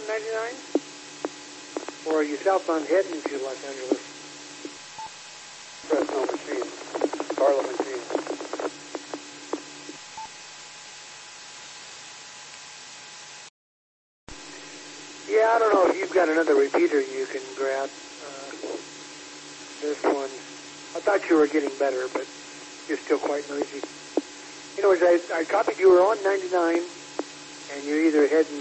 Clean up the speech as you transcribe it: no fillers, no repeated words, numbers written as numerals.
on 99? Or are you southbound heading to Los Angeles? Fresno machine. Carlo machine. Yeah, I don't know if you've got another repeater you can grab. This one, I thought you were getting better, but you're still quite noisy. Anyways, I copied you were on 99, and you're either heading